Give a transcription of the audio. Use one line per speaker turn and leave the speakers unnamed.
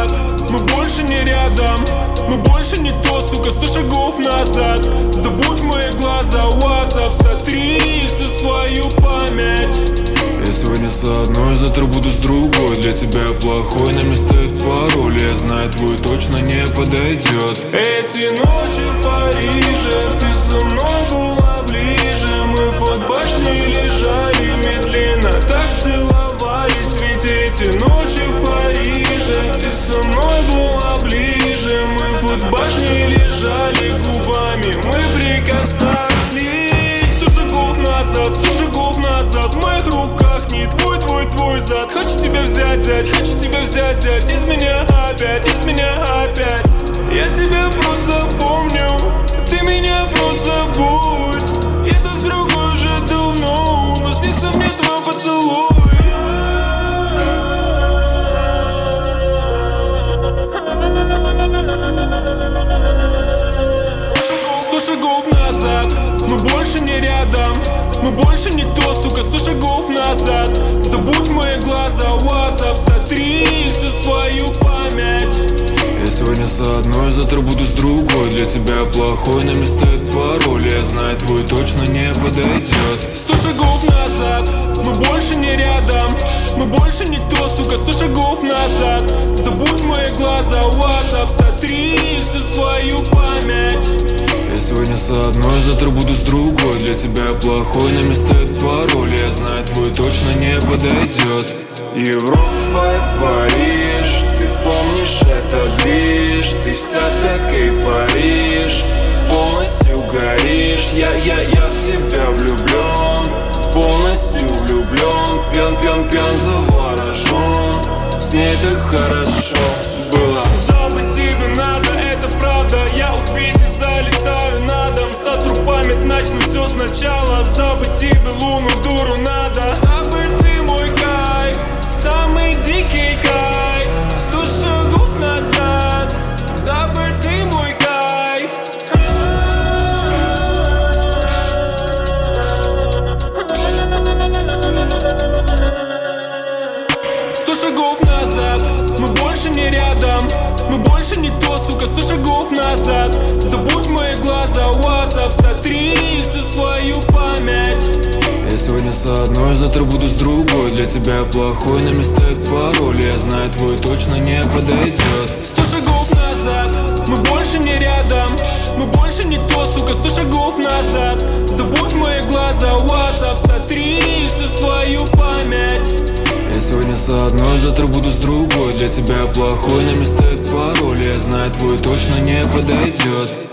назад, мы больше не рядом, мы больше не то, сука, 100 шагов назад. Забудь мои глаза, WhatsApp, сотри их всю свою память.
Я сегодня с одной, завтра буду с другой. Для тебя я плохой, на мне стоит пароль. Я знаю, твой точно не подойдет.
Эти ночи в Париже, ты со мной была ближе. Мы под башней лежали медленно, так целовались. Ведь эти ночи в Париже, ты со мной была ближе. Мы под башней лежали губами, мы прикасались. 100 шагов назад, 100 шагов назад. В моих руках не твой зад. Хочу тебя взять, хочу тебя взять из меня опять, из меня опять. Я тебя просто помню, ты меня просто забудь. Я тут с другой же давно, но снится мне твой поцелуй. 100 шагов назад, мы больше не рядом, мы больше не то, сука, 100 шагов назад. Забудь мои глаза, WhatsApp, сотри всю свою память.
Я сегодня с одной, завтра буду с другой. Для тебя я плохой, на мне стоит пароль. Я знаю, твой точно не подойдет.
100 шагов назад, мы больше не рядом, мы больше не то, сука, 100 шагов назад. Забудь мои глаза, WhatsApp, сотри всю свою память.
Я сегодня с одной, завтра буду с другой. Для тебя я плохой, на мне стоит пароль. Я знаю, твой точно не подойдет.
Европа и Париж, ты помнишь этот движ? Ты вся так эйфоришь, полностью горишь. Я в тебя влюблен, полностью влюблен. Пьян, заворожен, с ней так хорошо было. Забыть тебе надо, это правда. Я убит и залетаю на дом. Сотру память, начну все сначала. Забыть тебе луну, дуру надо. Забыть ты мой кайф, самый дикий кайф. 100 шагов назад, забыть ты мой кайф. 100 шагов назад, мы больше не рядом, мы больше не то, сука, 100 шагов назад. Забудь мои глаза, WhatsApp, сотри всю свою память.
Я сегодня с одной, завтра буду с другой. Для тебя я плохой, на мне стоит пароль. Я знаю, твой точно не подойдет.
100 шагов назад, мы больше не рядом, мы больше не то, сука, 100 шагов назад. Забудь мои глаза, WhatsApp, сотри всю свою память.
Я сегодня с одной, завтра буду с другой. Для тебя я плохой, на мне стоит пароль. Я знаю, твой точно не подойдет.